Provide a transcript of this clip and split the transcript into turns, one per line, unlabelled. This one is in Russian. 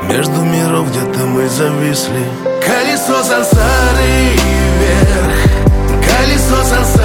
Между миров где-то мы зависли. Колесо сансары вверх, колесо сансары